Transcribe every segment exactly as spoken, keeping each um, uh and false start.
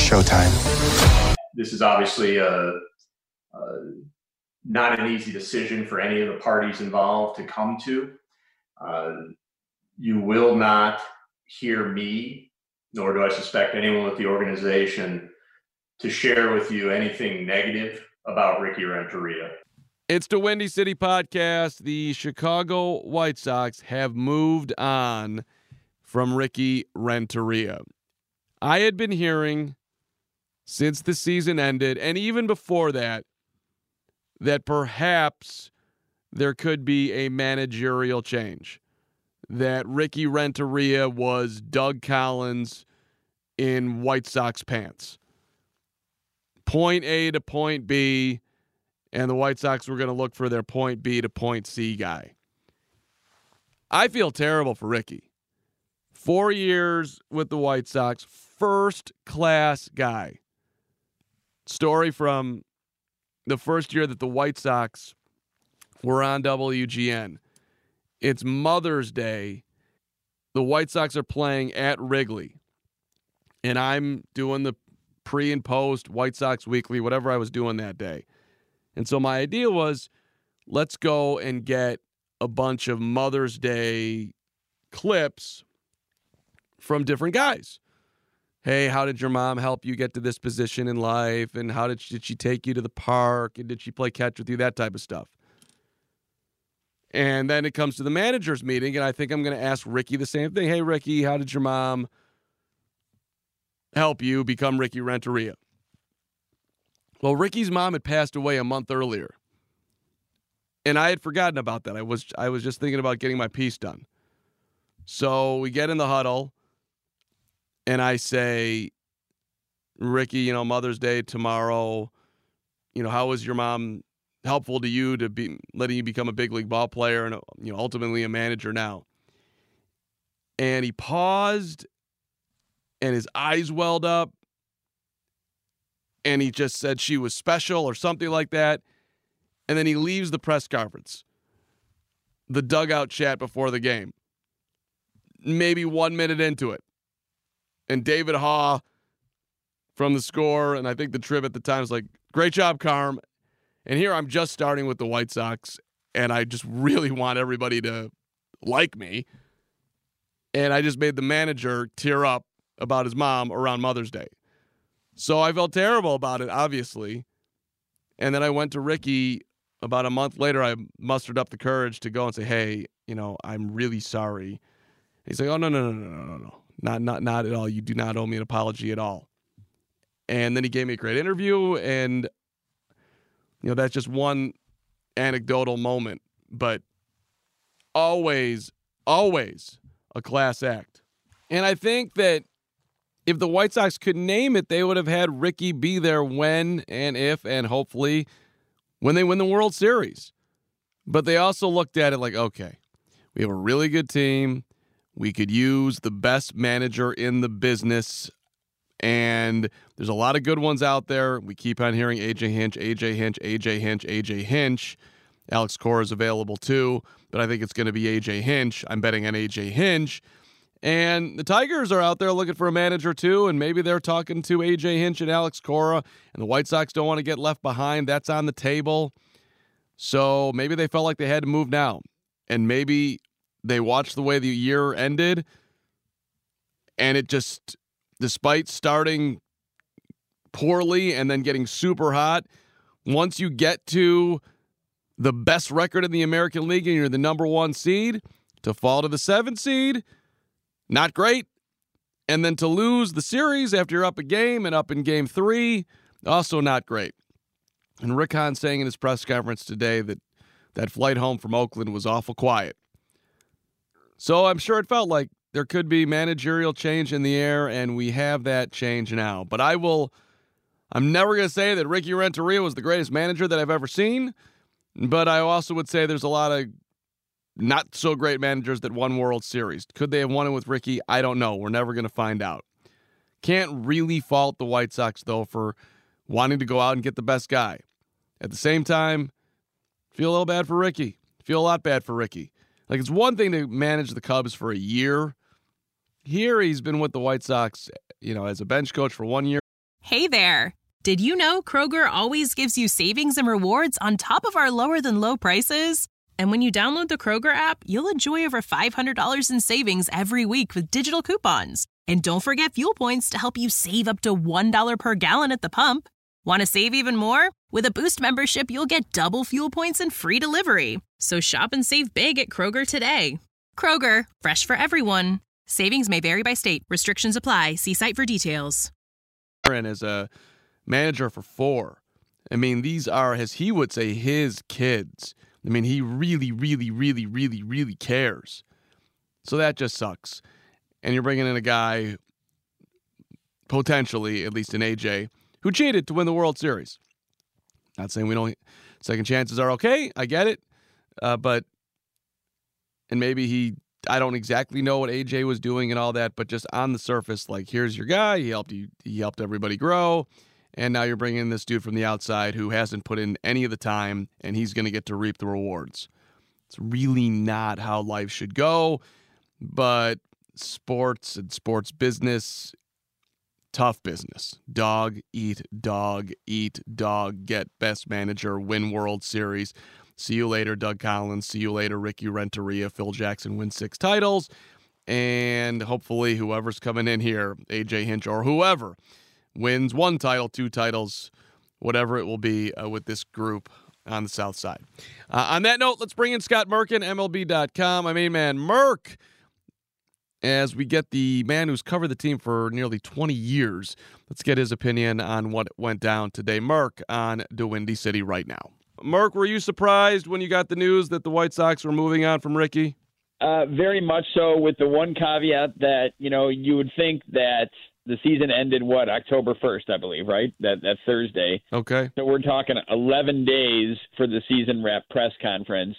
showtime. This is obviously a, a not an easy decision for any of the parties involved to come to. Uh, you will not hear me, nor do I suspect anyone with the organization, to share with you anything negative about Ricky Renteria. It's the Windy City Podcast. The Chicago White Sox have moved on from Ricky Renteria. I had been hearing since the season ended, and even before that, that perhaps there could be a managerial change. That Ricky Renteria was Doug Collins in White Sox pants. Point A to point B, and the White Sox were going to look for their point B to point C guy. I feel terrible for Ricky. Four years with the White Sox, first-class guy. Story from the first year that the White Sox were on W G N. It's Mother's Day. The White Sox are playing at Wrigley. And I'm doing the pre and post White Sox Weekly, whatever I was doing that day. And so my idea was, let's go and get a bunch of Mother's Day clips from different guys. Hey, how did your mom help you get to this position in life? And how did she, did she take you to the park? And did she play catch with you? That type of stuff. And then it comes to the managers meeting, and I think I'm going to ask Ricky the same thing. Hey, Ricky, how did your mom help you become Ricky Renteria? Well, Ricky's mom had passed away a month earlier. And I had forgotten about that. I was I was just thinking about getting my piece done. So we get in the huddle, and I say, Ricky, you know, Mother's Day tomorrow. You know, how was your mom helpful to you to be letting you become a big league ball player and, you know, ultimately a manager now? And he paused, and his eyes welled up, and he just said she was special or something like that. And then he leaves the press conference, the dugout chat before the game, maybe one minute into it. And David Haw from The Score, and I think the Trib at the time, was like, great job, Carm. And here I'm just starting with the White Sox, and I just really want everybody to like me. And I just made the manager tear up about his mom around Mother's Day. So I felt terrible about it, obviously. And then I went to Ricky about a month later. I mustered up the courage to go and say, hey, you know, I'm really sorry. He's like, oh, no, no, no, no, no, no, no. Not, not, not at all. You do not owe me an apology at all. And then he gave me a great interview, and, you know, that's just one anecdotal moment. But always, always a class act. And I think that if the White Sox could name it, they would have had Ricky be there when and if and hopefully when they win the World Series. But they also looked at it like, okay, we have a really good team. We could use the best manager in the business. And there's a lot of good ones out there. We keep on hearing A J Hinch, A J Hinch, A J Hinch, A J Hinch. Alex Cora is available too, but I think it's going to be A J Hinch. I'm betting on A J Hinch. And the Tigers are out there looking for a manager too, and maybe they're talking to A J Hinch and Alex Cora, and the White Sox don't want to get left behind. That's on the table. So maybe they felt like they had to move now. And maybe they watched the way the year ended, and it just, despite starting poorly and then getting super hot, once you get to the best record in the American League and you're the number one seed, to fall to the seventh seed, not great. And then to lose the series after you're up a game and up in game three, also not great. And Rick Hahn saying in his press conference today that that flight home from Oakland was awful quiet. So I'm sure it felt like there could be managerial change in the air, and we have that change now. But I will, I'm never going to say that Ricky Renteria was the greatest manager that I've ever seen, but I also would say there's a lot of not so great managers that won World Series. Could they have won it with Ricky? I don't know. We're never going to find out. Can't really fault the White Sox, though, for wanting to go out and get the best guy. At the same time, feel a little bad for Ricky. Feel a lot bad for Ricky. Like, it's one thing to manage the Cubs for a year. Here, he's been with the White Sox, you know, as a bench coach for one year. Hey there! Did you know Kroger always gives you savings and rewards on top of our lower-than-low prices? And when you download the Kroger app, you'll enjoy over five hundred dollars in savings every week with digital coupons. And don't forget fuel points to help you save up to one dollar per gallon at the pump. Want to save even more? With a Boost membership, you'll get double fuel points and free delivery. So shop and save big at Kroger today. Kroger, fresh for everyone. Savings may vary by state. Restrictions apply. See site for details. And as a manager for four, I mean, these are, as he would say, his kids. I mean, he really, really, really, really, really cares. So that just sucks. And you're bringing in a guy, potentially, at least in A J, who cheated to win the World Series. Not saying we don't, second chances are okay. I get it. Uh, but, and maybe he, I don't exactly know what A J was doing and all that, but just on the surface, like, here's your guy. He helped you. He helped everybody grow. And now you're bringing in this dude from the outside who hasn't put in any of the time, and he's going to get to reap the rewards. It's really not how life should go, but sports and sports business, tough business. Dog, eat, dog, eat, dog, get best manager, win World Series. See you later, Doug Collins. See you later, Ricky Renteria. Phil Jackson win six titles. And hopefully whoever's coming in here, A J Hinch or whoever, wins one title, two titles, whatever it will be uh, with this group on the South Side. Uh, on that note, let's bring in Scott Merkin, M L B dot com. My main man, Merk, as we get the man who's covered the team for nearly twenty years. Let's get his opinion on what went down today. Merk on the Windy City right now. Merk, were you surprised when you got the news that the White Sox were moving on from Ricky? Uh, very much so, with the one caveat that, you know, you would think that the season ended, what, October first, I believe, right? That that Thursday. Okay. So we're talking eleven days for the season wrap press conference.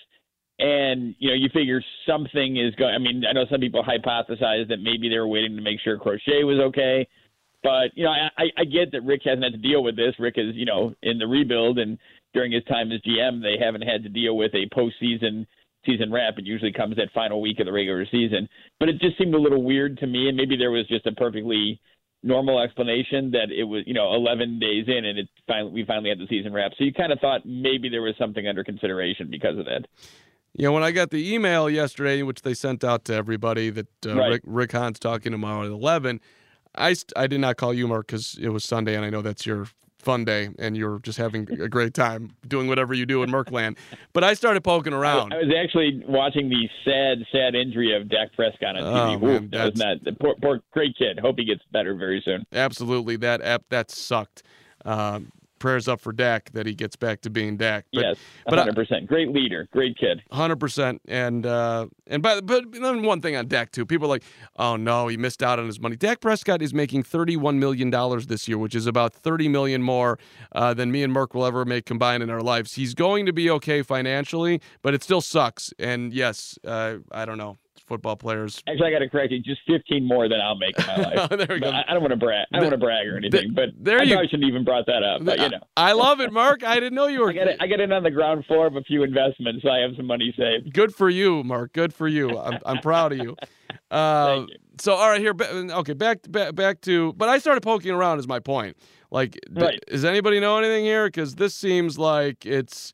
And, you know, you figure something is going – I mean, I know some people hypothesize that maybe they were waiting to make sure Crochet was okay. But, you know, I, I get that Rick hasn't had to deal with this. Rick is, you know, in the rebuild, and during his time as G M, they haven't had to deal with a postseason season wrap. It usually comes that final week of the regular season. But it just seemed a little weird to me, and maybe there was just a perfectly normal explanation that it was, you know, eleven days in, and it finally, we finally had the season wrap. So you kind of thought maybe there was something under consideration because of that. You know, when I got the email yesterday, which they sent out to everybody, that uh, Right. Rick, Rick Hahn's talking tomorrow at eleven, I, st- I did not call you, Mark, because it was Sunday, and I know that's your fun day, and you're just having a great time doing whatever you do in Merkland. But I started poking around. I was actually watching the sad, sad injury of Dak Prescott on Oh, T V. man, Ooh, that was not the poor, poor, great kid. Hope he gets better very soon. Absolutely, that app that sucked. Um, prayers up for Dak that he gets back to being Dak. But, Yes, but I- one hundred percent. Great leader, great kid. one hundred percent. And uh, and by but then one thing on Dak too. People are like, oh no, he missed out on his money. Dak Prescott is making thirty-one million dollars this year, which is about thirty million dollars more uh, than me and Merk will ever make combined in our lives. He's going to be okay financially, but it still sucks. And yes, uh, I don't know. Football players. Actually, I got to correct you. Just fifteen more than I'll make in my life. There we go. But I, I don't want to brag. I don't want to brag or anything. But there I you- probably shouldn't even brought that up. But you know, I love it, Mark. I didn't know you were. I got it. I got it on the ground floor of a few investments, so I have some money saved. Good for you, Mark. Good for you. I'm I'm proud of you. Uh, Thank you. So all right, here. ba- Okay, back back back to. But I started poking around. Is my point. Like, d- Right. does anybody know anything here? Because this seems like it's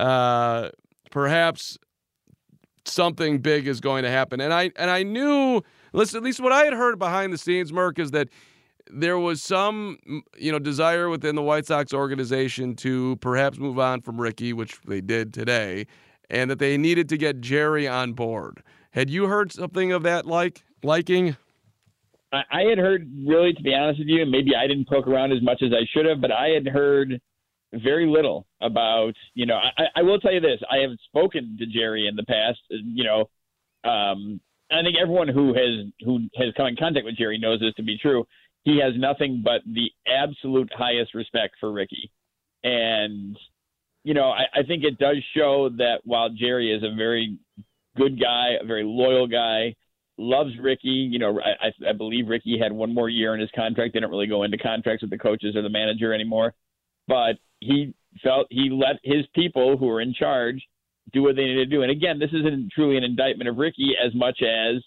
uh, perhaps something big is going to happen. And I and I knew. Listen, at least what I had heard behind the scenes, Merk, is that there was some, you know, desire within the White Sox organization to perhaps move on from Ricky, which they did today, and that they needed to get Jerry on board. Had you heard something of that like liking? I, I had heard, really, to be honest with you, and maybe I didn't poke around as much as I should have, but I had heard very little about, you know, I, I will tell you this. I have spoken to Jerry in the past, you know, um, I think everyone who has who has come in contact with Jerry knows this to be true. He has nothing but the absolute highest respect for Ricky. And, you know, I, I think it does show that while Jerry is a very good guy, a very loyal guy, loves Ricky, you know, I, I believe Ricky had one more year in his contract. They don't really go into contracts with the coaches or the manager anymore. But he felt he let his people who are in charge do what they need to do. And again, this isn't truly an indictment of Ricky as much as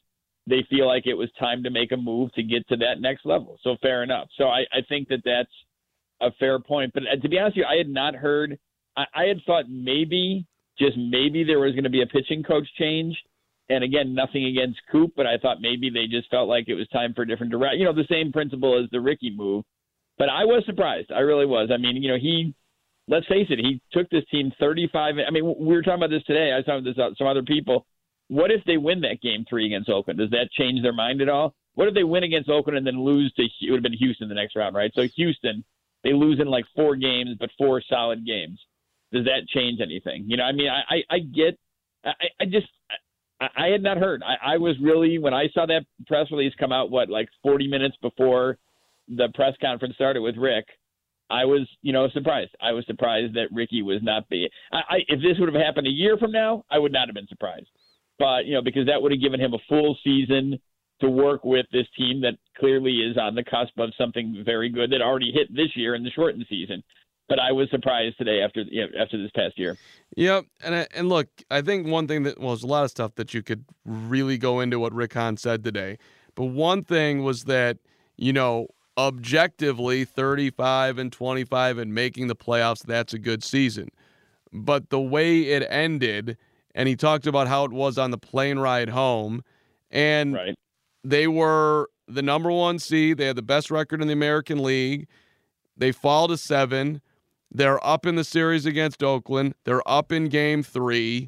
they feel like it was time to make a move to get to that next level. So fair enough. So I, I think that that's a fair point. But to be honest with you, I had not heard I, – I had thought maybe, just maybe there was going to be a pitching coach change. And again, nothing against Coop, but I thought maybe they just felt like it was time for a different direction. You know, the same principle as the Ricky move. But I was surprised. I really was. I mean, you know, he – let's face it, he took this team thirty-five – I mean, we were talking about this today. I was talking about this with some other people. What if they win that game three against Oakland? Does that change their mind at all? What if they win against Oakland and then lose to – it would have been Houston the next round, right? So Houston, they lose in like four games, but four solid games. Does that change anything? You know, I mean, I, I, I get – I, I just I, – I had not heard. I, I was really – when I saw that press release come out, what, like forty minutes before the press conference started with Rick, I was, you know, surprised. I was surprised that Ricky was not be. I, I, if this would have happened a year from now, I would not have been surprised. But, you know, because that would have given him a full season to work with this team that clearly is on the cusp of something very good that already hit this year in the shortened season. But I was surprised today after you know, after this past year. Yep, and I, and look, I think one thing that well, there's a lot of stuff that you could really go into what Rick Hahn said today. But one thing was that, you know, objectively, thirty-five and twenty-five and making the playoffs, that's a good season. But the way it ended, and he talked about how it was on the plane ride home, and right. They were the number one seed. They had the best record in the American League. They fall to seven. They're up in the series against Oakland. They're up in game three.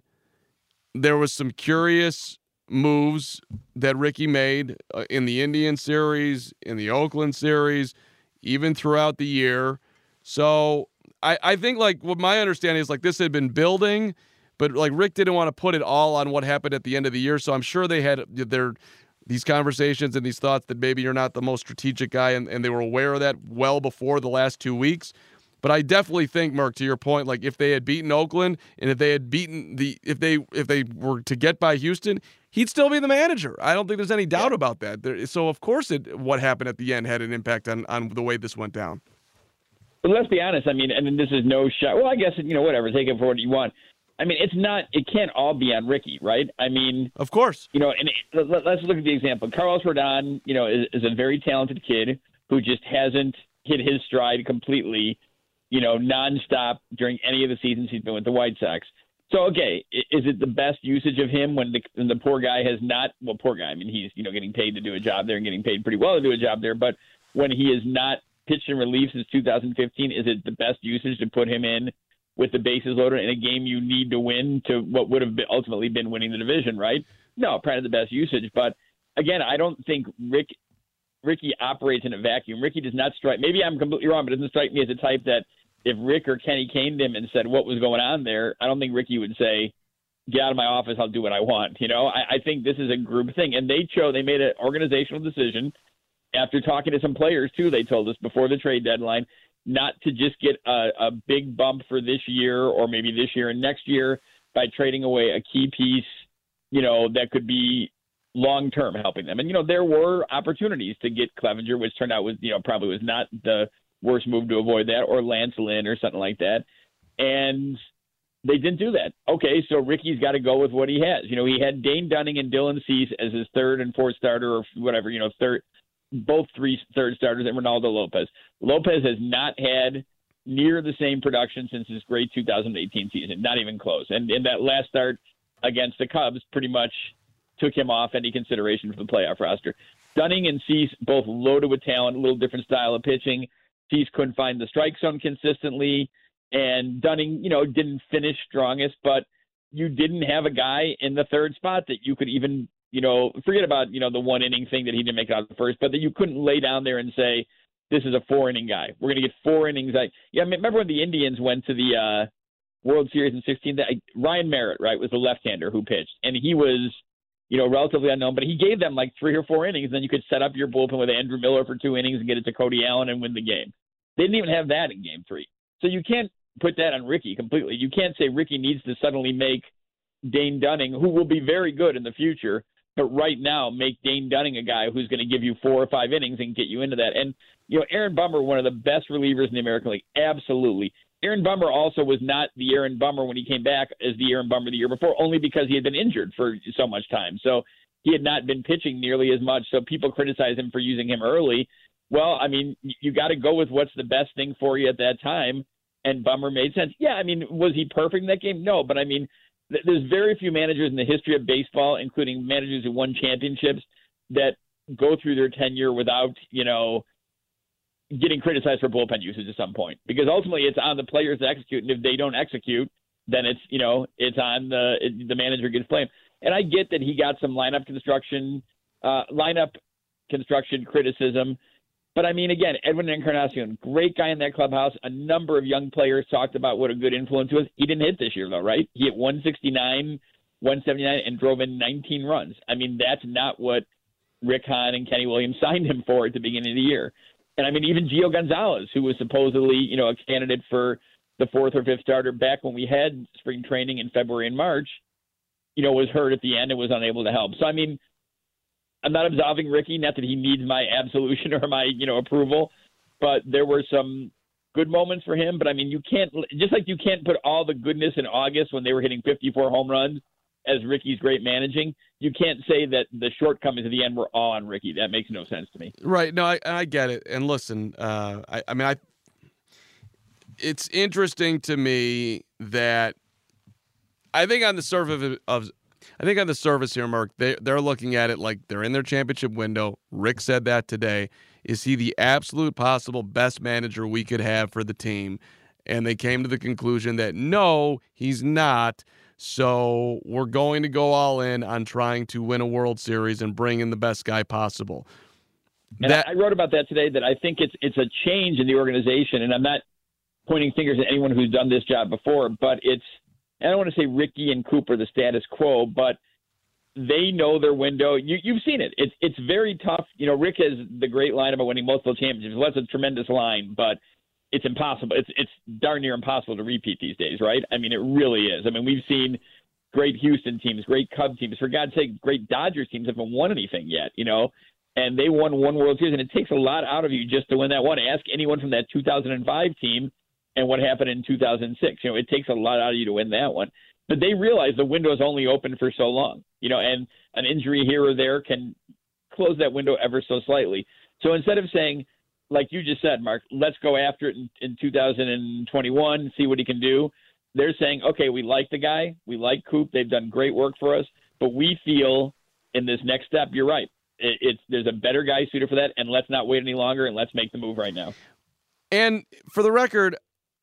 There was some curious moves that Ricky made uh, in the Indian series, in the Oakland series, even throughout the year. So I, I think like what my understanding is like this had been building, but like Rick didn't want to put it all on what happened at the end of the year. So I'm sure they had their these conversations and these thoughts that maybe you're not the most strategic guy, and, and they were aware of that well before the last two weeks. But I definitely think, Merck, to your point, like if they had beaten Oakland and if they had beaten the if they if they were to get by Houston, he'd still be the manager. I don't think there's any doubt about that. There, so of course, it what happened at the end had an impact on on the way this went down. But let's be honest. I mean, and this is no shot. Well, I guess you know whatever. Take it for what you want. I mean, it's not. It can't all be on Ricky, right? I mean, of course. You know, and it, let's look at the example. Carlos Rodon, you know, is, is a very talented kid who just hasn't hit his stride completely, you know, nonstop during any of the seasons he's been with the White Sox. So, okay, is it the best usage of him when the, when the poor guy has not? Well, poor guy. I mean, he's you know getting paid to do a job there and getting paid pretty well to do a job there. But when he is not pitched in relief since two thousand fifteen, is it the best usage to put him in with the bases loaded in a game you need to win to what would have been ultimately been winning the division, right? No, probably the best usage. But again, I don't think Rick Ricky operates in a vacuum. Ricky does not strike. Maybe I'm completely wrong, but it doesn't strike me as a type that if Rick or Kenny came to him and said what was going on there, I don't think Ricky would say, "Get out of my office. I'll do what I want." You know, I, I think this is a group thing, and they chose. They made an organizational decision after talking to some players too. They told us before the trade deadline not to just get a, a big bump for this year or maybe this year and next year by trading away a key piece, you know, that could be long-term helping them. And, you know, there were opportunities to get Clevenger, which turned out was, you know, probably was not the worst move to avoid that, or Lance Lynn or something like that. And they didn't do that. Okay, so Ricky's got to go with what he has. You know, he had Dane Dunning and Dylan Cease as his third and fourth starter or whatever, you know, third, both three third starters, and Ronaldo Lopez. Lopez has not had near the same production since his great two thousand eighteen season, not even close. And in that last start against the Cubs pretty much took him off any consideration for the playoff roster. Dunning and Cease both loaded with talent, a little different style of pitching. Cease couldn't find the strike zone consistently, and Dunning, you know, didn't finish strongest, but you didn't have a guy in the third spot that you could even, you know, forget about, you know, the one inning thing that he didn't make out the first, but that you couldn't lay down there and say, this is a four inning guy. We're going to get four innings. I, yeah, I mean, remember when the Indians went to the uh, World Series in sixteen? That, Ryan Merritt, right, was the left-hander who pitched, and he was, you know, relatively unknown, but he gave them like three or four innings. Then you could set up your bullpen with Andrew Miller for two innings and get it to Cody Allen and win the game. They didn't even have that in game three. So you can't put that on Ricky completely. You can't say Ricky needs to suddenly make Dane Dunning, who will be very good in the future, but right now make Dane Dunning a guy who's going to give you four or five innings and get you into that. And, you know, Aaron Bummer, one of the best relievers in the American League. Absolutely. Aaron Bummer also was not the Aaron Bummer when he came back as the Aaron Bummer the year before, only because he had been injured for so much time. So he had not been pitching nearly as much. So people criticize him for using him early. Well, I mean, you got to go with what's the best thing for you at that time. And Bummer made sense. Yeah, I mean, was he perfect in that game? No, but I mean, th- there's very few managers in the history of baseball, including managers who won championships, that go through their tenure without, you know, getting criticized for bullpen usage at some point. Because ultimately, it's on the players to execute, and if they don't execute, then it's, you know, it's on the it, the manager gets blamed. And I get that he got some lineup construction, uh, lineup construction criticism. But, I mean, again, Edwin Encarnacion, great guy in that clubhouse. A number of young players talked about what a good influence was. He didn't hit this year, though, right? He hit one sixty-nine, one seventy-nine, and drove in nineteen runs. I mean, that's not what Rick Hahn and Kenny Williams signed him for at the beginning of the year. And, I mean, even Gio Gonzalez, who was supposedly, you know, a candidate for the fourth or fifth starter back when we had spring training in February and March, you know, was hurt at the end and was unable to help. So, I mean, I'm not absolving Ricky, not that he needs my absolution or my, you know, approval, but there were some good moments for him. But I mean, you can't, just like you can't put all the goodness in August when they were hitting fifty-four home runs as Ricky's great managing. You can't say that the shortcomings at the end were all on Ricky. That makes no sense to me. Right. No, I, I get it. And listen, uh, I, I mean, I, it's interesting to me that I think on the surface of, of I think on the surface here, Mark, they, they're looking at it like they're in their championship window. Rick said that today. Is he the absolute possible best manager we could have for the team? And they came to the conclusion that no, he's not. So we're going to go all in on trying to win a World Series and bring in the best guy possible. And that, I wrote about that today, that I think it's it's a change in the organization. And I'm not pointing fingers at anyone who's done this job before, but it's, I don't want to say Ricky and Cooper the status quo, but they know their window. You, you've seen it. It's it's very tough. You know, Rick has the great line about winning multiple championships. Well, that's a tremendous line, but it's impossible. It's it's darn near impossible to repeat these days, right? I mean, it really is. I mean, we've seen great Houston teams, great Cubs teams. For God's sake, great Dodgers teams haven't won anything yet, you know, and they won one World Series, and it takes a lot out of you just to win that one. Ask anyone from that two thousand five team and what happened in two thousand six. You know, it takes a lot out of you to win that one. But they realize the window is only open for so long, you know, and an injury here or there can close that window ever so slightly. So instead of saying, like you just said, Mark, let's go after it in, in two thousand twenty-one, see what he can do, they're saying, okay, we like the guy. We like Coop. They've done great work for us. But we feel in this next step, you're right. It, it's there's a better guy suited for that, and let's not wait any longer, and let's make the move right now. And for the record,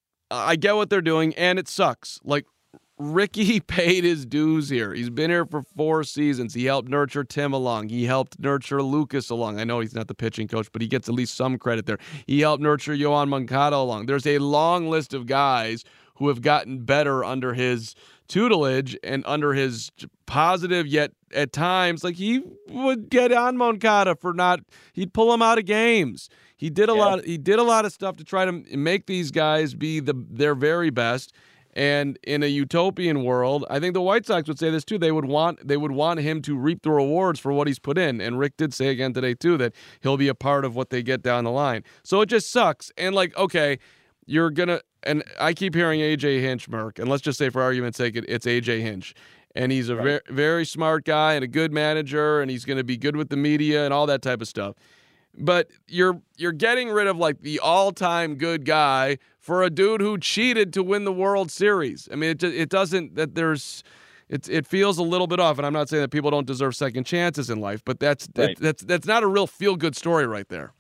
I get what they're doing, and it sucks. Like, Ricky paid his dues here. He's been here for four seasons. He helped nurture Tim along. He helped nurture Lucas along. I know he's not the pitching coach, but he gets at least some credit there. He helped nurture Yoan Moncada along. There's a long list of guys who have gotten better under his tutelage and under his positive, yet at times, like, he would get on Moncada for not, he'd pull him out of games. He did a yeah. lot. He did a lot of stuff to try to make these guys be the their very best. And in a utopian world, I think the White Sox would say this too. They would want they would want him to reap the rewards for what he's put in. And Rick did say again today too that he'll be a part of what they get down the line. So it just sucks. And like, okay, you're gonna. And I keep hearing A J Hinch, Merck, and let's just say for argument's sake, it, it's A J Hinch. And he's a right. very very smart guy and a good manager, and he's going to be good with the media and all that type of stuff. But you're you're getting rid of like the all-time good guy for a dude who cheated to win the World Series. I mean, it it doesn't that there's it it feels a little bit off. And I'm not saying that people don't deserve second chances in life, but that's right. that, that's that's not a real feel-good story right there.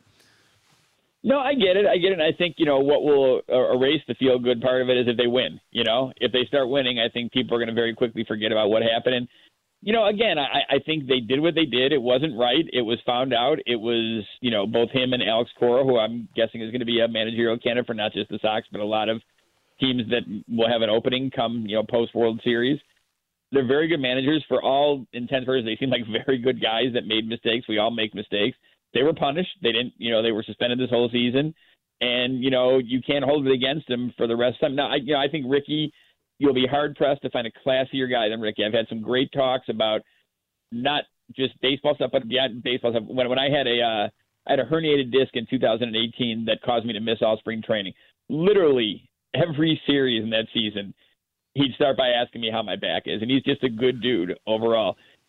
No, I get it. I get it. And I think, you know, what will erase the feel-good part of it is if they win. You know, if they start winning, I think people are going to very quickly forget about what happened. And you know, again, I, I think they did what they did. It wasn't right. It was found out. It was, you know, both him and Alex Cora, who I'm guessing is going to be a managerial candidate for not just the Sox, but a lot of teams that will have an opening come, you know, post-World Series. They're very good managers. For all intents and purposes, they seem like very good guys that made mistakes. We all make mistakes. They were punished. They didn't, you know, they were suspended this whole season. And, you know, you can't hold it against them for the rest of the time. Now, I, you know, I think Ricky – you'll be hard-pressed to find a classier guy than Ricky. I've had some great talks about not just baseball stuff, but beyond baseball stuff. When, when I had a uh, I had a herniated disc in two thousand eighteen that caused me to miss all spring training. Literally every series in that season, he'd start by asking me how my back is, and he's just a good dude overall.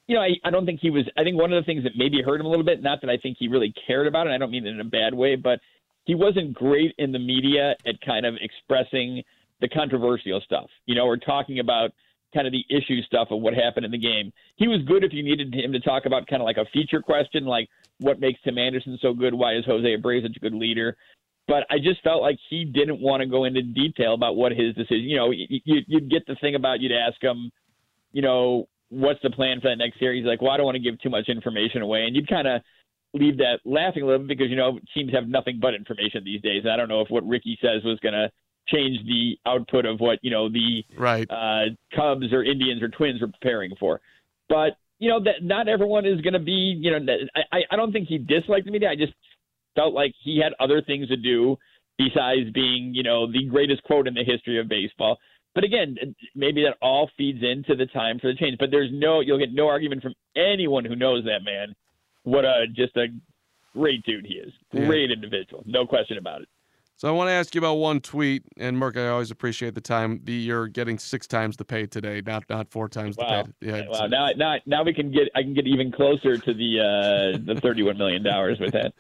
you know, I, I don't think he was, I think one of the things that maybe hurt him a little bit, not that I think he really cared about it, I don't mean it in a bad way, but he wasn't great in the media at kind of expressing the controversial stuff, you know, or talking about kind of the issue stuff of what happened in the game. He was good if you needed him to talk about kind of like a feature question, like what makes Tim Anderson so good? Why is Jose Abreu such a good leader? But I just felt like he didn't want to go into detail about what his decision, you know, you, you'd get the thing about, you'd ask him, you know, what's the plan for that next year? He's like, well, I don't want to give too much information away. And you'd kind of leave that laughing a little bit because, you know, teams have nothing but information these days. I don't know if what Ricky says was going to change the output of what, you know, the right. uh, Cubs or Indians or Twins were preparing for. But, you know, that not everyone is going to be, you know, I, I don't think he disliked the media. I just felt like he had other things to do besides being, you know, the greatest quote in the history of baseball. But again, maybe that all feeds into the time for the change. But there's no, you'll get no argument from anyone who knows that man. What a just a great dude he is. Great yeah. individual. No question about it. So I want to ask you about one tweet, and Merck, I always appreciate the time. The, you're getting six times the pay today, not not four times wow. the pay. Yeah, wow. Now, now, now we can get. I can get even closer to the uh, the thirty-one million dollars with that.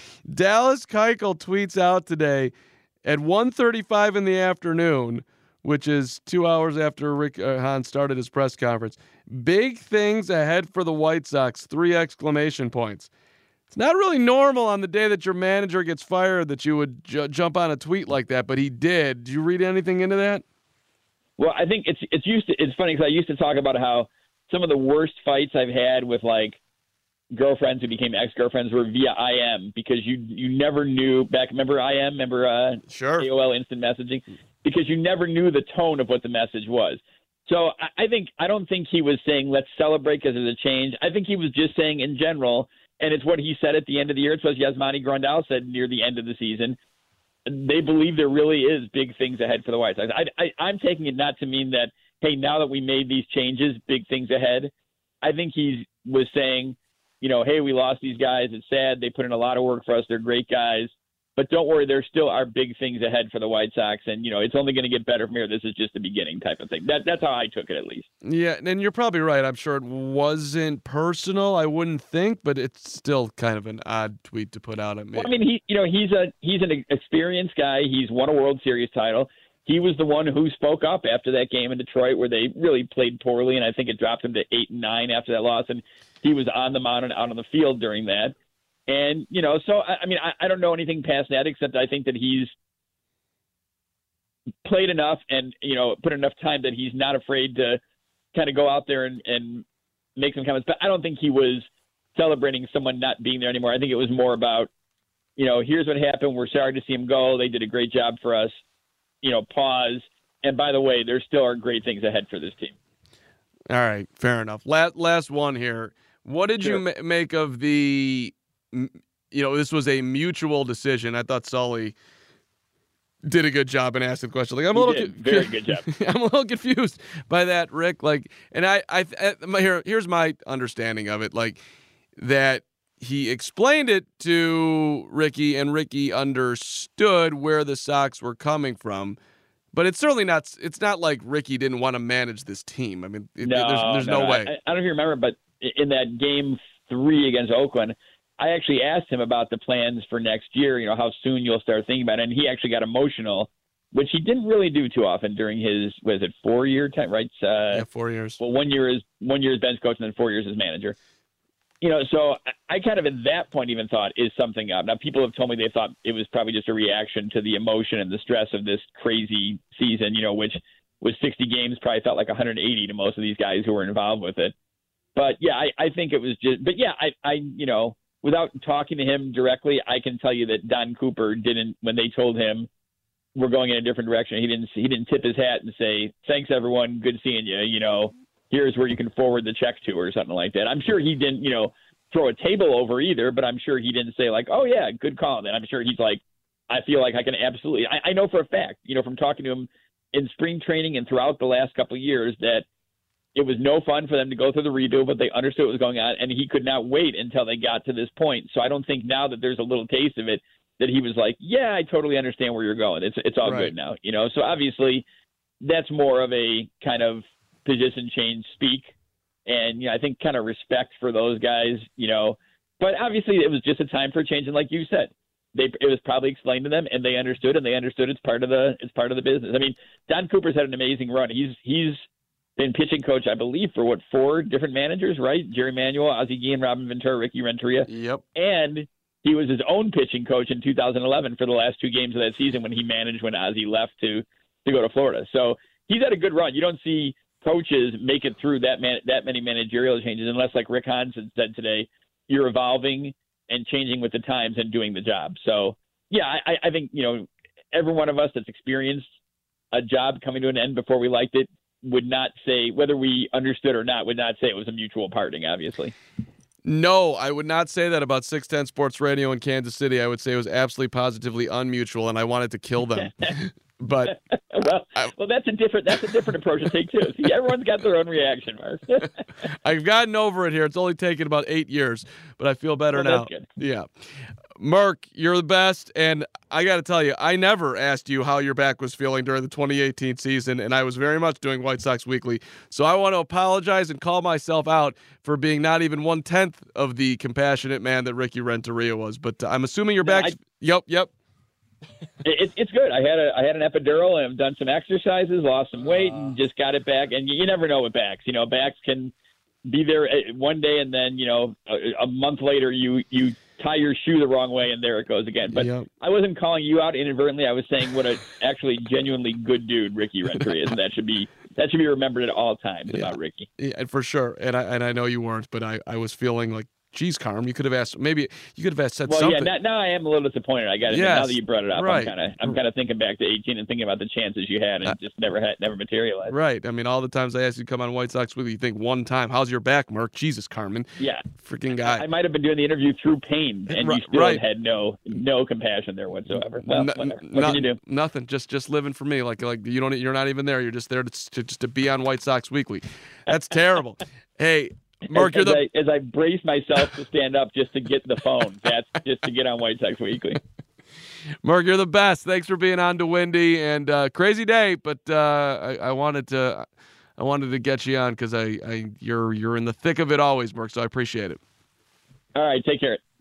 Dallas Keuchel tweets out today at one thirty-five in the afternoon, which is two hours after Rick uh, Hahn started his press conference. Big things ahead for the White Sox, three exclamation points. It's not really normal on the day that your manager gets fired that you would ju- jump on a tweet like that, but he did. Did you read anything into that? Well, I think it's it's used to, it's funny because I used to talk about how some of the worst fights I've had with like girlfriends who became ex-girlfriends were via I M because you you never knew back. Remember I M? Remember uh, sure. A O L instant messaging? Because you never knew the tone of what the message was. So I, I think I don't think he was saying let's celebrate because there's a change. I think he was just saying in general. And it's what he said at the end of the year. It's what Yasmani Grandal said near the end of the season. They believe there really is big things ahead for the White Sox. I, I, I'm taking it not to mean that, hey, now that we made these changes, big things ahead. I think he was saying, you know, hey, we lost these guys. It's sad. They put in a lot of work for us. They're great guys. But don't worry, there still are big things ahead for the White Sox, and you know it's only going to get better from here. This is just the beginning, type of thing. That that's how I took it, at least. Yeah, and you're probably right. I'm sure it wasn't personal. I wouldn't think, but it's still kind of an odd tweet to put out. At me. Well, I mean, he you know he's a he's an experienced guy. He's won a World Series title. He was the one who spoke up after that game in Detroit, where they really played poorly, and I think it dropped him to eight and nine after that loss. And he was on the mound and out on the field during that. And, you know, so, I, I mean, I, I don't know anything past that, except I think that he's played enough and, you know, put enough time that he's not afraid to kind of go out there and, and make some comments. But I don't think he was celebrating someone not being there anymore. I think it was more about, you know, here's what happened. We're sorry to see him go. They did a great job for us. You know, pause. And by the way, there still are great things ahead for this team. All right. Fair enough. Last, last one here. What did sure. you ma- make of the... You know, this was a mutual decision. I thought Sully did a good job in asking the question. Like, I'm a he little, did. Very good job. I'm a little confused by that, Rick. Like, and I, I, I here, here's my understanding of it. Like, that he explained it to Ricky, and Ricky understood where the Sox were coming from. But it's certainly not. It's not like Ricky didn't want to manage this team. I mean, it, no, there's, there's no, no way. I, I don't know if you remember, but in that game three against Oakland, I actually asked him about the plans for next year, you know, how soon you'll start thinking about it. And he actually got emotional, which he didn't really do too often during his, was it four year time, right? Uh, yeah, four years. Well, one year is one year as bench coach and then four years as manager. You know, so I, I kind of at that point even thought, is something up? Now, people have told me they thought it was probably just a reaction to the emotion and the stress of this crazy season, you know, which was sixty games, probably felt like one hundred eighty to most of these guys who were involved with it. But yeah, I, I think it was just, but yeah, I, I, you know, without talking to him directly, I can tell you that Don Cooper didn't, when they told him we're going in a different direction, he didn't, he didn't tip his hat and say, thanks everyone, good seeing you, you know, here's where you can forward the check to or something like that. I'm sure he didn't, you know, throw a table over either, but I'm sure he didn't say like, oh yeah, good call. Then I'm sure he's like, I feel like I can absolutely, I, I know for a fact, you know, from talking to him in spring training and throughout the last couple of years that it was no fun for them to go through the redo, but they understood what was going on, and he could not wait until they got to this point. So I don't think now that there's a little taste of it that he was like, yeah, I totally understand where you're going. It's it's all right. good now, you know. So obviously that's more of a kind of position change speak and you know, I think kind of respect for those guys, you know. But obviously, it was just a time for a change, and like you said, they it was probably explained to them, and they understood, and they understood it's part of the it's part of the business. I mean, Don Cooper's had an amazing run. He's he's been pitching coach, I believe, for what four different managers, right? Jerry Manuel, Ozzie Guillen, Robin Ventura, Ricky Renteria. Yep. And he was his own pitching coach in two thousand eleven for the last two games of that season when he managed when Ozzie left to to go to Florida. So he's had a good run. You don't see coaches make it through that man, that many managerial changes unless, like Rick Hahn said today, you're evolving and changing with the times and doing the job. So, yeah, I, I think, you know, every one of us that's experienced a job coming to an end before we liked it would not say, whether we understood or not, would not say it was a mutual parting, obviously. No, I would not say that about six ten Sports Radio in Kansas City. I would say it was absolutely positively unmutual, and I wanted to kill them. But well, I, well, that's a different that's a different approach to take too. See, everyone's got their own reaction, Mark. I've gotten over it here. It's only taken about eight years, but I feel better well, now. That's good. Yeah, Mark, you're the best, and I got to tell you, I never asked you how your back was feeling during the twenty eighteen season, and I was very much doing White Sox Weekly. So I want to apologize and call myself out for being not even one tenth of the compassionate man that Ricky Renteria was. But uh, I'm assuming your No, back's. I- Yep, yep. It, it's good. I had a I had an epidural and I've done some exercises, lost some weight, and just got it back. And you, you never know with backs. You know, backs can be there one day and then you know a, a month later you you tie your shoe the wrong way and there it goes again. But Yep. I wasn't calling you out inadvertently. I was saying what a actually genuinely good dude Ricky Renteria is, and that should be that should be remembered at all times Yeah. about Ricky. Yeah, for sure. And I and I know you weren't, but I, I was feeling like, geez, Carm, you could have asked. Maybe you could have asked said Well, something. yeah. Now, now I am a little disappointed. I got it. Yes, Now that you brought it up, right. I'm kind of I'm kind of thinking back to eighteen and thinking about the chances you had and Uh, just never had never materialized. Right. I mean, all the times I asked you to come on White Sox Weekly, you think one time, how's your back, Merck? Jesus, Carmen. Yeah. Freaking guy. I might have been doing the interview through pain, and Right- you still right. had no no compassion there whatsoever. Well, N- whatever. n- What not- can you do? Nothing. Just just living for me. Like like you don't. You're not even there. You're just there to, to just to be on White Sox Weekly. That's terrible. Hey, Mark, you're as, the. I, as I brace myself to stand up just to get the phone, that's just to get on White Sox Weekly. Mark, you're the best. Thanks for being on to Windy and uh, crazy day, but uh, I, I wanted to I wanted to get you on because I, I you're you're in the thick of it always, Mark. So I appreciate it. All right, take care.